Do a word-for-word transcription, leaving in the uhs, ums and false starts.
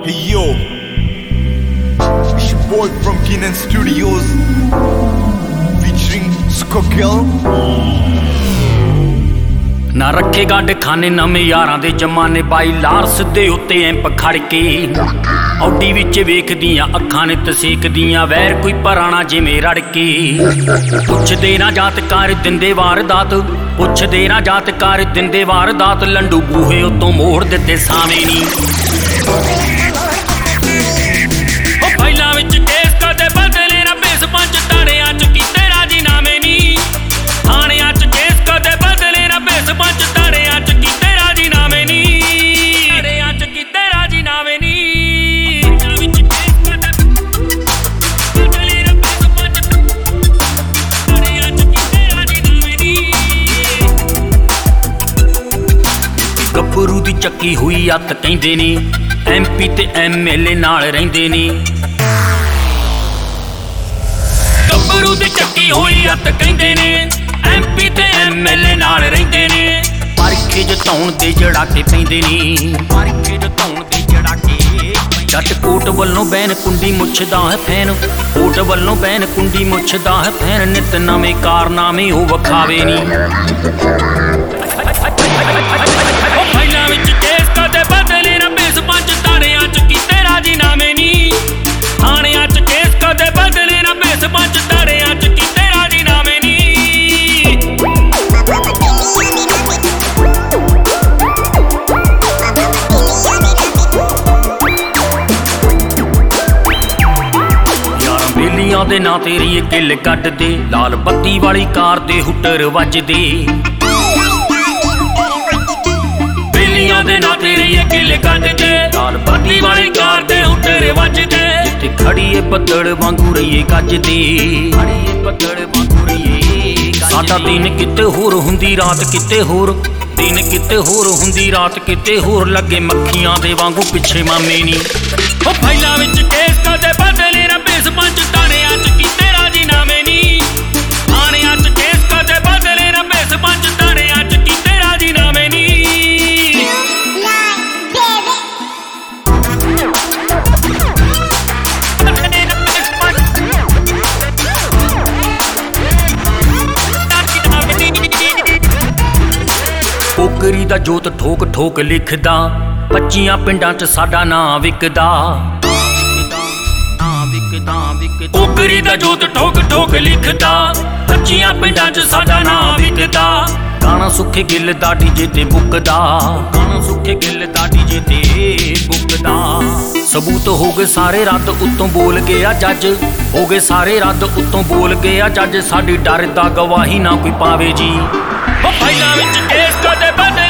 Hey yo, it's your boy from Kenan Studios, featuring Skogel. ना रखे गड खाने नवे यारां दे जमाने बाई लारस दे उत्ते एंप खड़ के औडी विच वेखदियां अखां ने तसेकदियां वैर कोई पराना जिवें रड़ के पुछदे ना जात कर दिंदे वारदात पुछदे ना जात कर दिंदे वारदात लंडू बूहे उतों मोड़ दिते सावें नी ओ पहिलां विच केस कदे बदले ना बेस पंच ताड़ियां च कीते राजीनामे नी थाणियां च केस कदे बदले ना बेस पंच ताड़ियां च कीते राजीनामे नी ताड़ियां च कीते राजीनामे नी गब्बरू दी चक्की हुई अत कहंदे ने एम पी ते एम एल ए नाल रहिंदे ने गब्बरू दी चक्की हुई अत कहंदे ने एम पी ते एम एल ए नाल रहिंदे ने परखे जताउण दे जड़ाके पैंदे ने परखे जताउण दे जड़ाके जट कोट वल्लों बैन कुंडी मुछदा है फैन कोट वल्लों बैन कुंडी मुछदा है फैन नित नवें कारनामे ओ वखावे नी पहिलां विच केस कदे बदले ना बेस पंच ताड़ियां च कीते राजीनामे नी थाणियां च केस कदे बदले ना बेस पंच ताड़ियां च कीते राजीनामे नी यार बेलियां दे ना तेरी किल कट दे लाल बत्ती वाली कार दे हुटर वजदे दे ना तेरी किल कट दे लाल बत्ती वाली कार दे हुटर वजदे जिथे खड़ी है पत्तड़ वांगू रहीए गजदे खड़ी है पत्तड़ वांगू रहीए साडा दिन किते होर हुंदी रात किते होर दिन किते होर हुंदी रात किते होर लगे मक्खियां दे वांगू पिछे मामे नी ओ पहिलां विच केस कदे बदले ना बेस पंच ताड़ियां च कीते राजीनामे नी थाणियां च केस कदे बदले ना बेस पंच ताड़ियां च कीते राजीनामे नी पोकरी दा जोत ठोक ठोक लिखदा पच्चियां पिंडां च साडा नां विकदा पोकरी दा जोत ठोक ठोक लिखदा पच्चियां पिंडां च साडा नां विकदा गाना सुखे गिल दा डीजे ते बुकदा गाना सुखे गिल दा डीजे ते बुकदा सबूत हो गए सारे रद्द उत्तों बोल गया जज हो गए सारे रद्द उत्तों बोल गया जज साडी डर दा गवाही ना कोई पावे जी ओ पहिलां विच केस कदे बदले